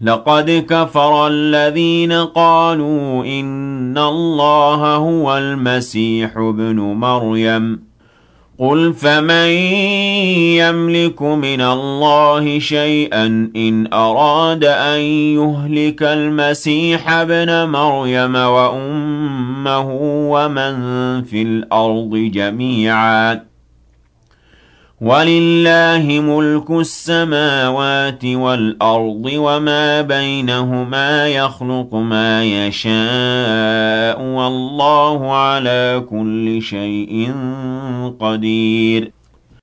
لقد كفر الذين قالوا إن الله هو المسيح ابن مريم قل فمن يملك من الله شيئا إن أراد أن يهلك المسيح ابن مريم وأمه ومن في الأرض جميعا ولله ملك السماوات والأرض وما بينهما يخلق ما يشاء والله على كل شيء قدير